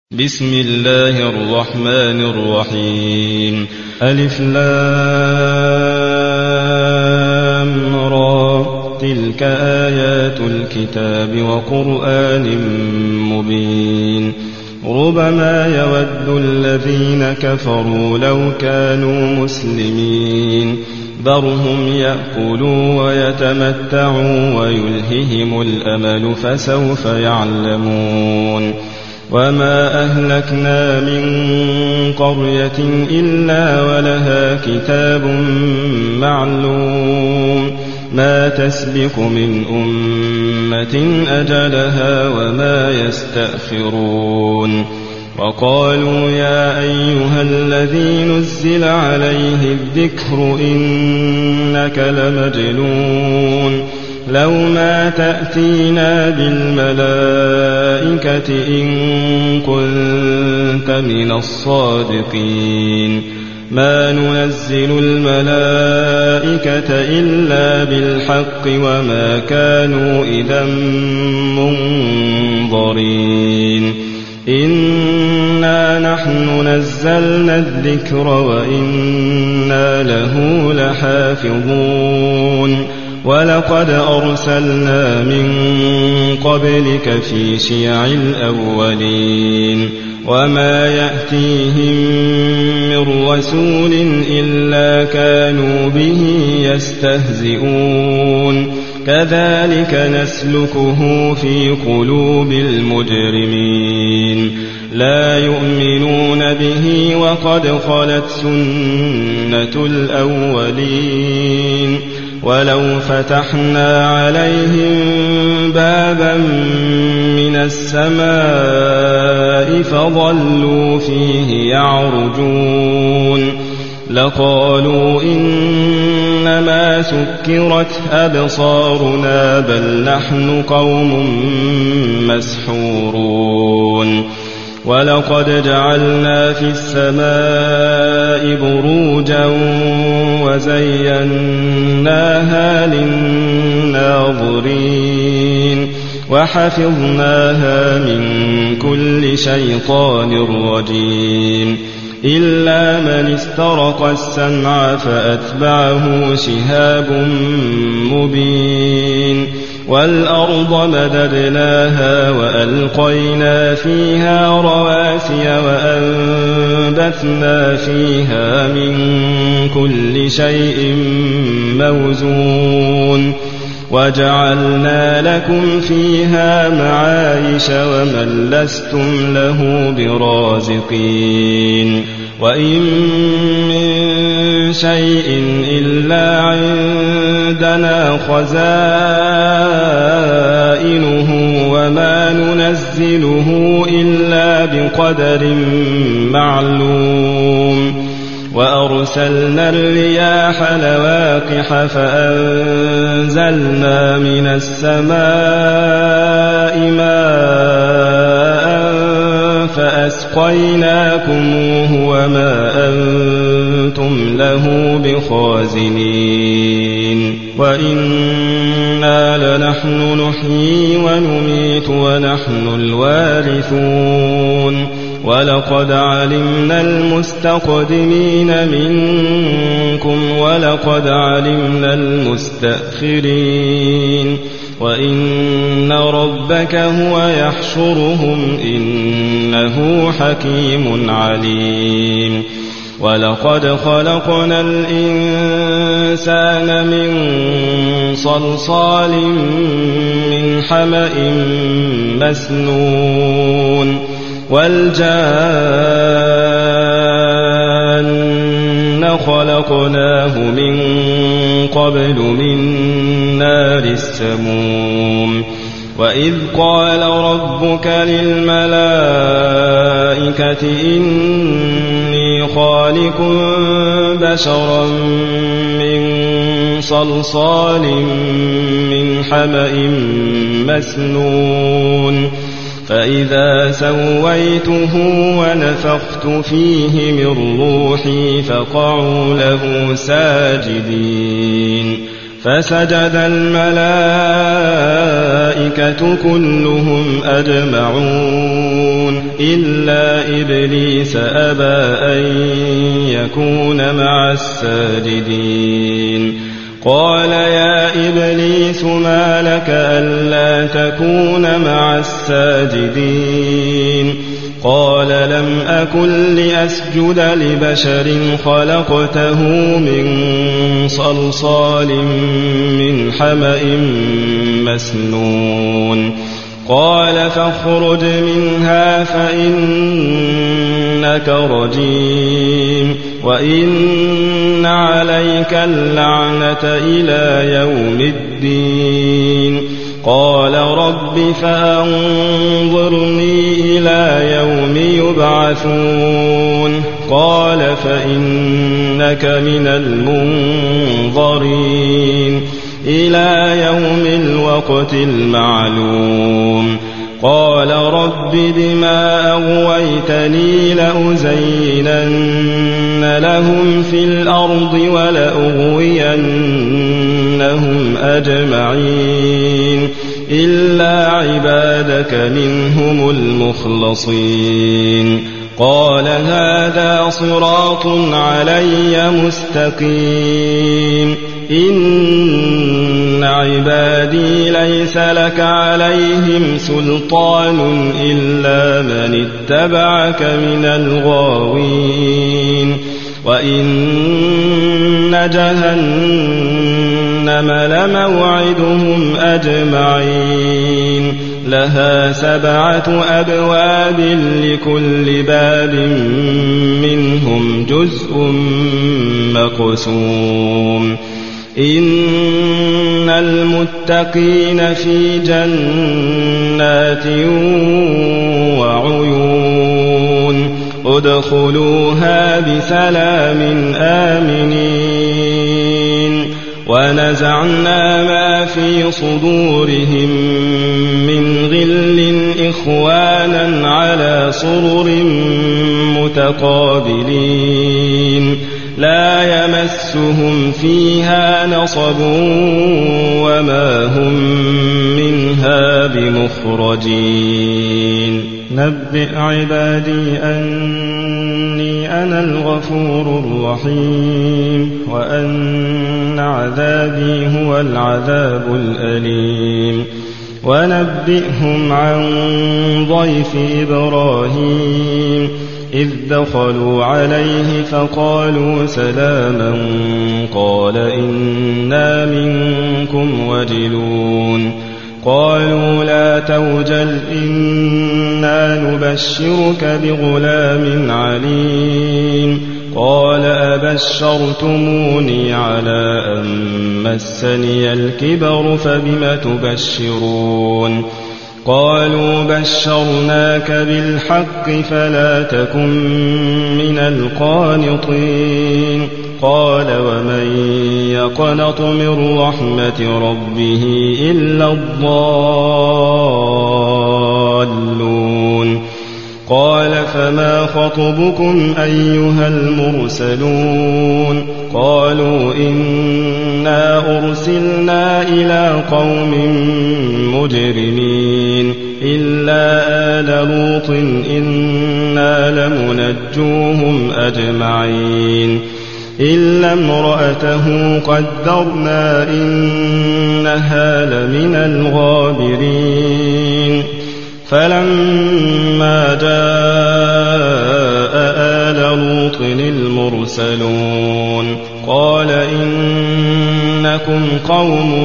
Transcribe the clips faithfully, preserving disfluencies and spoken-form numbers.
بسم الله الرحمن الرحيم. ألف لام را، تلك آيات الكتاب وقرآن مبين. ربما يود الذين كفروا لو كانوا مسلمين، ذرهم يأكلوا ويتمتعوا ويلههم الأمل فسوف يعلمون. وما أهلكنا من قرية إلا ولها كتاب معلوم، ما تسبق من أمة أجلها وما يستأخرون. وقالوا يا أيها الذي نزل عليه الذكر إنك لمجنون، لو ما تأتينا بالملائكة إن كنت من الصادقين. ما ننزل الملائكة إلا بالحق وما كانوا إذا منظرين. إنا نحن نزلنا الذكر وإنا له لحافظون. ولقد أرسلنا من قبلك في شيع الأولين، وما يأتيهم من رسول إلا كانوا به يستهزئون. كذلك نسلكه في قلوب المجرمين، لا يؤمنون به وقد خلت سنة الأولين. ولو فتحنا عليهم بابا من السماء فظلوا فيه يعرجون لقالوا إنما سكرت أبصارنا بل نحن قوم مسحورون. ولقد جعلنا في السماء بروجا وزيناها للناظرين وحفظناها من كل شيطان رجيم، إلا من استرق السمع فأتبعه شهاب مبين. والأرض مددناها وألقينا فيها رواسي وأنبتنا فيها من كل شيء موزون، وجعلنا لكم فيها معايش ومن لستم له برازقين. وإن من شيء إلا عندنا خزائنه وما ننزله إلا بقدر معلوم. وأرسلنا الرياح لواقح فأنزلنا من السماء ماء فأسقيناكموه وما أنتم له بخازنين. وإنا لنحن نحيي ونميت ونحن الوارثون. ولقد علمنا المستقدمين منكم ولقد علمنا المستأخرين. وإن ربك هو يحشرهم إنه حكيم عليم. ولقد خلقنا الإنسان من صلصال من حمأ مسنون. والجان خلقناه من قبل من نار السموم. وإذ قال ربك للملائكة إني خالق بشرا من صلصال من حمأ مسنون، فإذا سويته ونفخت فيه من روحي فقعوا له ساجدين. فسجد الملائكة كلهم أجمعون إلا إبليس أبى أن يكون مع الساجدين قال يا إبليس ما لك ألا تكون مع الساجدين قال لم أكن لأسجد لبشر خلقته من صلصال من حمأ مسنون قال فاخرج منها فإنك رجيم وإن عليك اللعنة إلى يوم الدين قال رب فأنظرني إلى يوم يبعثون قال فإنك من المنظرين إلى يوم الوقت المعلوم قال رب بما أغويتني لأزينن لهم في الأرض ولأغوينهم أجمعين إلا عبادك منهم المخلصين قال هذا صراط علي مستقيم إن عبادي ليس لك عليهم سلطان إلا من اتبعك من الغاوين وإن جهنم لموعدهم أجمعين لها سبعة أبواب لكل باب منهم جزء مقسوم إن المتقين في جنات وعيون ادخلوها بسلام آمنين ونزعنا ما في صدورهم من غل إخوانا على سرر متقابلين لا يمسهم فيها نصب وما هم منها بمخرجين نبئ عبادي أني أنا الغفور الرحيم وأن عذابي هو العذاب الأليم ونبئهم عن ضيف إبراهيم إذ دخلوا عليه فقالوا سلاما قال إنا منكم وجلون قالوا لا توجل إنا نبشرك بغلام عليم قال أبشرتموني على أن مسني الكبر فبم تبشرون قالوا بشرناك بالحق فلا تكن من القانطين قال ومن يقنط من رحمة ربه إلا الضالون قال فما خطبكم أيها المرسلون قالوا إنا أرسلنا إلى قوم مجرمين إلا آل لوط إنا لمنجوهم أجمعين إلا امرأته قدرنا إنها لمن الغابرين فلما جاء آل لوط المرسلون قال إنكم قوم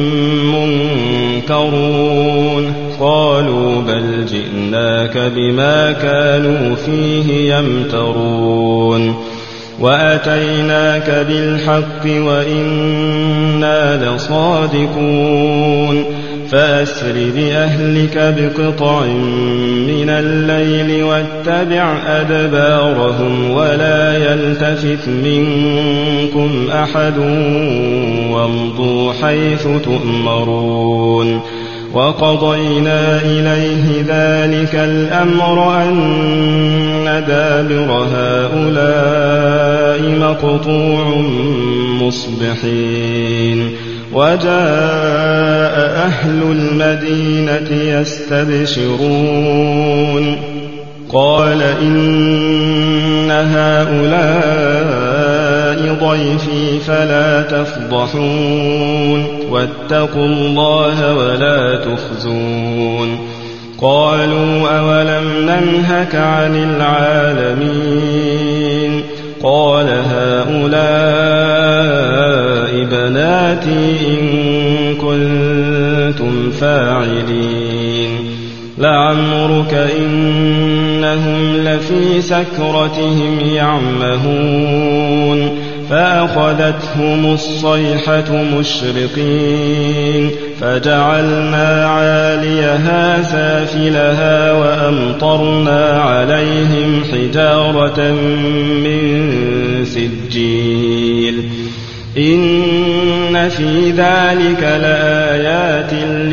منكرون قالوا بل جئناك بما كانوا فيه يمترون وأتيناك بالحق وإنا لصادقون فأسر بأهلك بقطع من الليل واتبع أدبارهم ولا يلتفت منكم أحد وامضوا حيث تؤمرون وقضينا إليه ذلك الأمر أن دابر هؤلاء مقطوع مصبحين وجاء أهل المدينة يستبشرون قال إن هؤلاء ضيفي فلا تفضحون واتقوا الله ولا تخزون قالوا أولم ننهك عن العالمين قال هؤلاء بناتي إن كنتم فاعلين لعمرك إنهم لفي سكرتهم يعمهون فأخذتهم الصيحة مشرقين فجعلنا عاليها سافلها وأمطرنا عليهم حجارة من سجيل إن في ذلك لآيات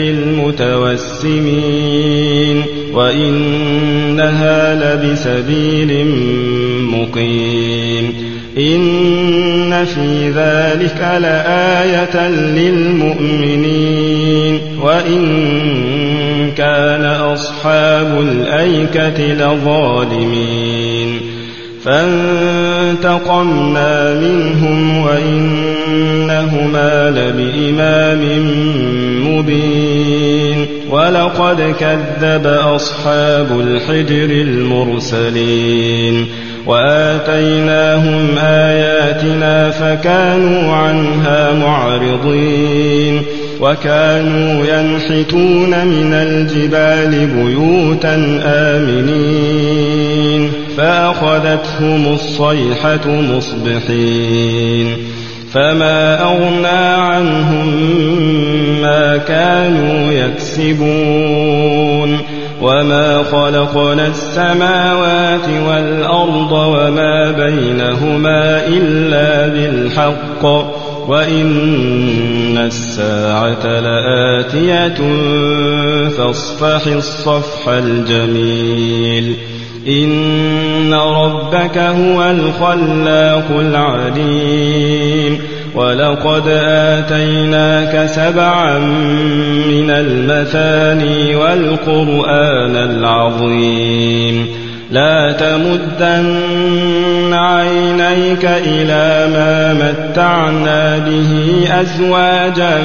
للمتوسمين وإنها لبسبيل مقيم إن في ذلك لآية للمؤمنين وإن كان أصحاب الأيكة لظالمين فانتقمنا منهم وإنهما لبإمام مبين ولقد كذب أصحاب الحجر المرسلين وآتيناهم آياتنا فكانوا عنها معرضين وكانوا ينحتون من الجبال بيوتا آمنين فأخذتهم الصيحة مصبحين فما أغنى عنهم ما كانوا يكسبون وما خلقنا السماوات والأرض وما بينهما إلا بالحق وإن الساعة لآتية فاصفح الصفح الجميل إن ربك هو الخلاق العليم ولقد آتيناك سبعا من المثاني والقرآن العظيم لا تمدن عينيك إلى ما متعنا به أزواجا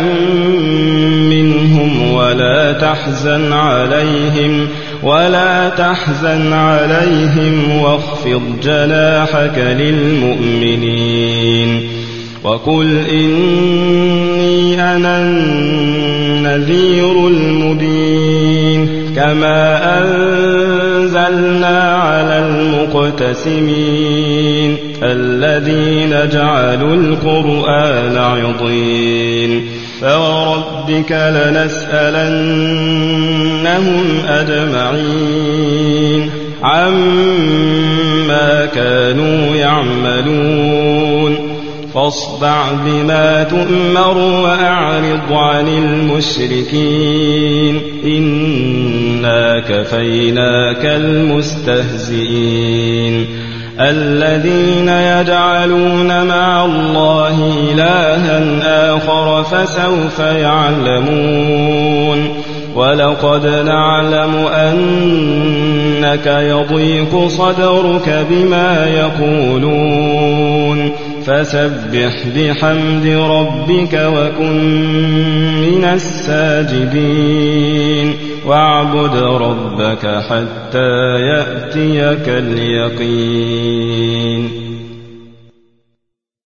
منهم ولا تحزن عليهم ولا تحزن عليهم واخفض جناحك للمؤمنين وقل إني أنا النذير المبين كما أنزلنا على المقتسمين الذين جعلوا القرآن عضين فوربك لنسألنهم أجمعين عما كانوا يعملون فاصدع بما تؤمر وأعرض عن المشركين إنا كفيناك المستهزئين الذين يجعلون مع الله إلها آخر فسوف يعلمون ولقد نعلم أنك يضيق صدرك بما يقولون فسبح بحمد ربك وكن من الساجدين واعبد ربك حتى يأتيك اليقين.